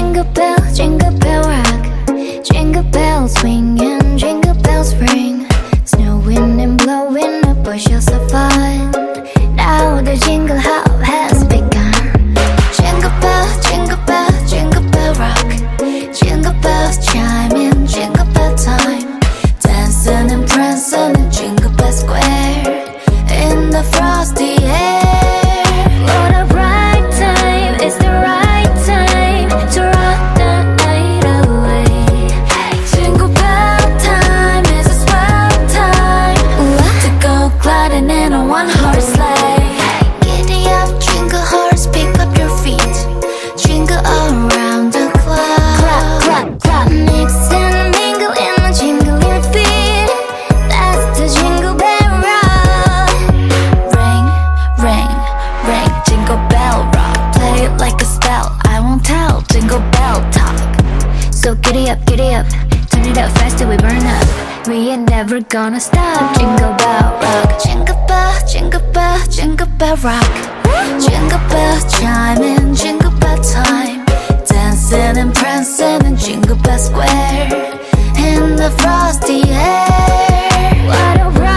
jingle bell rock. Jingle bells swing and jingle bells ring. Snowing and blowing up bushels of fun. Now the jingle hop has begun. Jingle bell, jingle bell, jingle bell rock. Jingle bells chime in jingle bell time. Dancing and prancing in Jingle Bell Square in the frosty air. What a bright time, it's the right time to rock the night away. Jingle bell time is a swell time to go gliding in a one-horse sleigh. Giddy up, jingle horse, pick up your feet. Jingle around the clock. Clap, clap, clap. Mix and mingle in a jingle your feet. That's the Jingle Bell Rock. Ring, ring, ring, jingle bell rock. Play it like a spell, I won't tell. Jingle bell talk. So giddy up, turn it up fast till we burn up. We ain't never gonna stop. Jingle bell rock. Jingle bell, jingle bell, jingle bell rock. Jingle bells chime in jingle bell time. Dancing and prancing in Jingle Bell Square in the frosty air. What a